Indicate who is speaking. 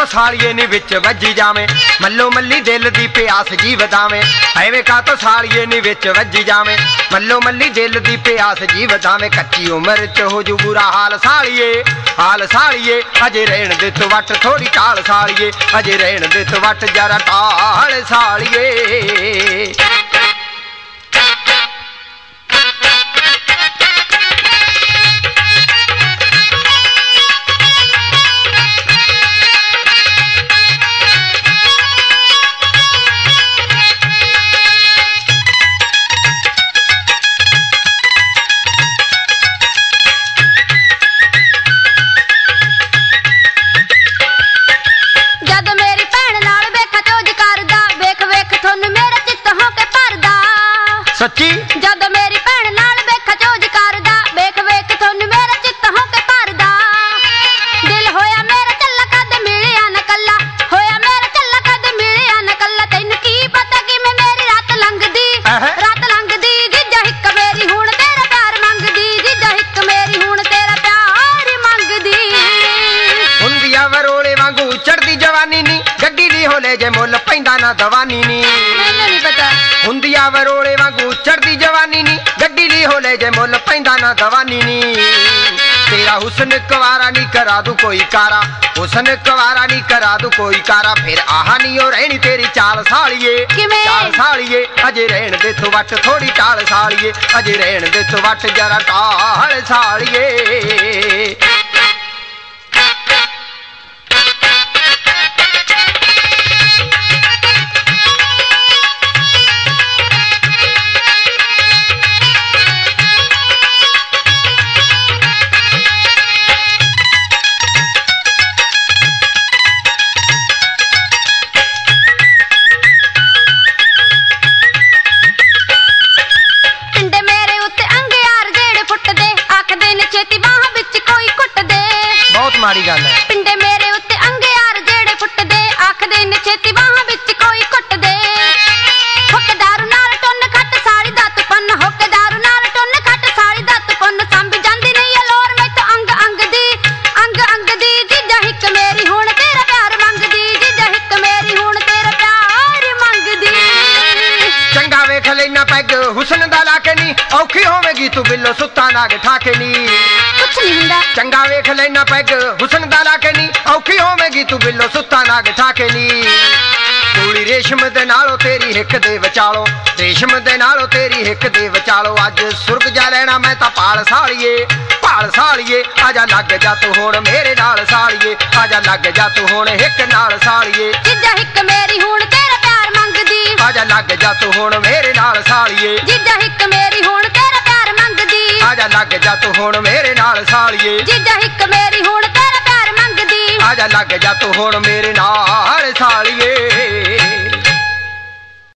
Speaker 1: तो सालिए नी विच वजी जावे मल्लो मल्ली दिल दी प्यास जी वधावे ऐवे का तो सालिए नी विच वजी जावे मल्लो मल्ली दिल दी प्यास जी वधावे कच्ची उम्र च हो जू बुरा हाल सालिए अजे रहन दे तो वट थोड़ी टाल सालिए अजे रहन दे तो वट जरा टाल सालिए सच्ची
Speaker 2: जद मेरी भैन नाल वेखा चोज करदा वेख वेख थोनू मेरा चित्त हो के भरदा दिल होया मेरा चला कद मिलिया न कल्ला होया मेरा चला कद मिलिया न कल्ला तैनू की पता कि मैं मेरी रात लंघदी जीजा हिक मेरी हुण तेरा प्यार मंगदी जीजा हिक मेरी हुण तेरा प्यार मंगदी
Speaker 1: हुंदिया वरोले वांगू चढ़दी जवानी नी गड्डी दी होले जे मुल पैंदा ना दवानी नी
Speaker 2: मैनू नहीं पता
Speaker 1: हुंदिया वरोले वांगू चढ़दी जवानी नी गड्डी दी होले जे मुल पैंदा ना दवानी नी तेरा हुस्न कवारा नी करा दू कोई कारा हुस्न कवारा नी करा दू कोई कारा फिर आहा नी ओ रहनी तेरी चाल सालिए अजे रहन दे तो वट थोड़ी टाल सालिए अजे रहन दे तो वट जरा टाल सालिए माड़ी गल है
Speaker 2: पिंडे मेरे उत्ते अंग यार जेड़े फुटदे आखदे ने छेती बाहां विच कोई कुट दे हुक्क दारू नाल टुन खट साड़ी दा तपन हुक्क दारू नाल टुन खट साड़ी दा तपन संभ जांदी नहीं है लोर मैं तो अंग अंग दी जीजा हिक मेरी हुण तेरा प्यार मंगदी जीजा हिक मेरी हुण तेरा प्यार मंगदी
Speaker 1: चंगा वेख लेना पैग हुस्न दा लाके नी औखी होवेगी तू बिल्लो सुत्ता नाग ठाके नी चंगा वेख लेना पैग हुस्न दा लाके नी औखी होवेगी तू बिल्लो सुत्ता नाग ठाके नी कूड़ी रेशम दे नालों तेरी हिक दे विचालो रेशम दे नालों तेरी हिक दे विचालो अज सुर्ग जा लेना मैं तां पाल सालिए आजा लग जा तू हुण मेरे नाल सालिए आजा लग जा तू हुण हिक नाल सालिए
Speaker 2: जीजा हिक मेरी हुण तेरा प्यार मंगदी
Speaker 1: आजा लग जा तू हुण मेरे नाल सालिए
Speaker 2: जीजा हिक मेरी हुण तेरा प्यार मंगदी
Speaker 1: आजा लग जा तू हुण मेरे नाल सालिए
Speaker 2: जीजा हिक मेरी हुण तेरा प्यार मंगदी
Speaker 1: आजा लग जा तू हुण मेरे नाल